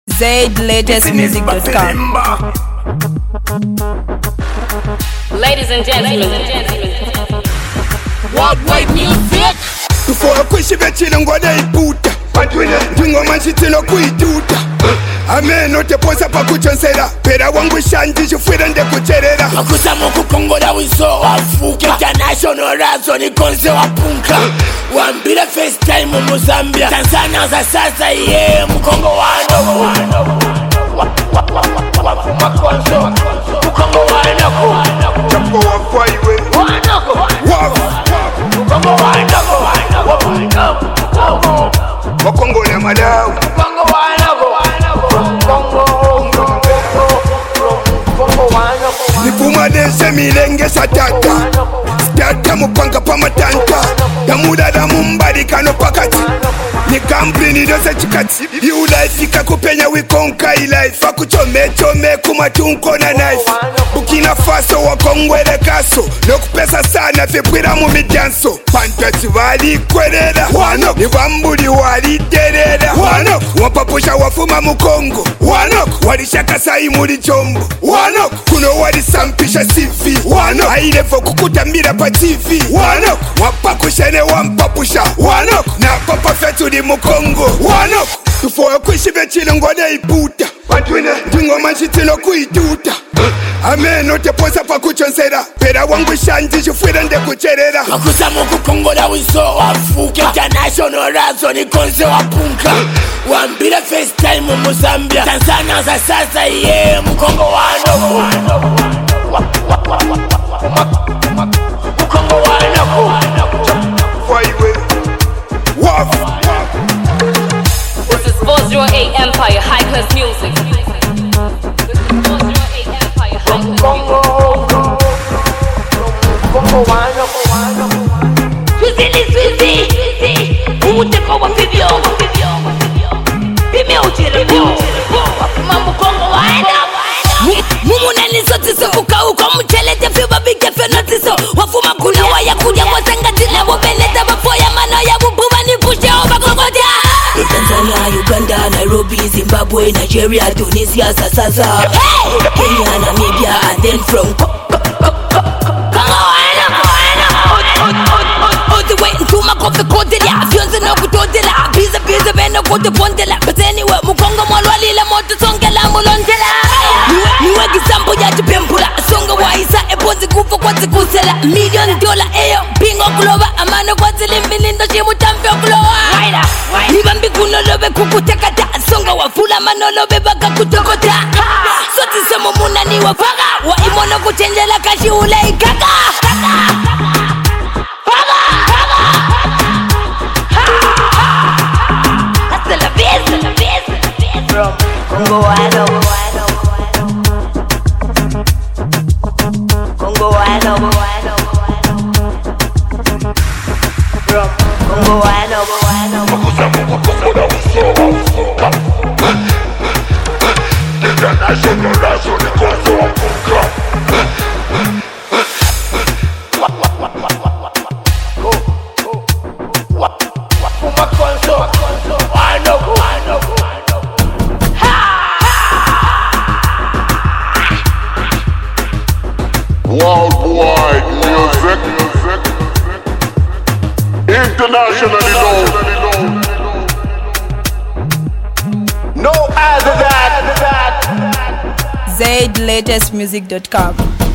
ZLatestmusic.com. Ladies and gentlemen, worldwide music. Before kwishi bechile ngwada iputa Ndingo manchitino kuiduta Ameno teposa pa kuchonsera Pera wangu shanji shufwira nde kucherera Wakusamo kukongola wiso wafuka International razo ni konse wapunka Wambile first time Mozambia Tanzania za sasa ye Mkongo wano Wafuma konso Mkongo wano Chapo wafaiwe Mkongo wano Wakongo na Malawi Mkongo wano Nipuma dense milenge satata Stata mupanga pa matanta Damuda da mumbadi kano pakati Nikambri ni dose chikati You life ika kupenya wikonka ilife Akuchome chome kumatunko na knife Bukina Faso wakongwele kaso Nokupesa sana fipwira mumijanso Pantasi wali kwerera Wanok Nivambuli wali derera Wanok Wapapusha wafuma mukongo Wanok Walishaka sai muli chombo Wanok Kuno wali sampisha CV Wanok Hailefo kukutambira pa TV Wanok Wapakushene wampapusha Wanok Na papa fetu di mukongo Wanok Tufo kwishi bechile ngwade iputa Ndingo manchitino kuiduta Ameno teposa pa kuchonsera Pera wangu shanji shufwira nde kucherera Wakusamo kukongola wiso wafuka International razo ni konse wapunka Wambile first time Mozambia Tanzania za sasa ye Mkongo wano Mkongo wano Faiwe This is 408 Empire High Class Music. This is 408 Empire High Class Music. Swizi Umuteko wa vivyo Pime ujire Wafuma Mkongo wano Mumuneni sotiso Ukauko mchelete Fiba bige fenotiso Wafuma kuna waya kudia Wasangazile wabeleta Wafoya mano ya wubuwa Nipushe oba kokotia Tanzania, Uganda, Nairobi, Zimbabwe, Nigeria, Tunisia, Sasa Kenya, Namibia, and then from all the way into my coffee kodela Fyonze no kutodela Biza beno kote pondela But anyway, Mukongo mwalwalila Moto songela mulondela Niwe gisambo ya jipempula Songa waisa eponzi kufo kwa zikusela $1 million eyo Bingo kuloba Amano kwa zilimbinindo shimu tampio kuloba Nibambi kunolobe kukutekata Songa wafula manolobe baka kutokota Soti semo muna ni wafaga Wa imono kuchenjela kashi ule ikaka Congo wano Congo wano Congo wano International razo ni konse wapunka Worldwide music, internationally known. No other than ZLatestmusic.com.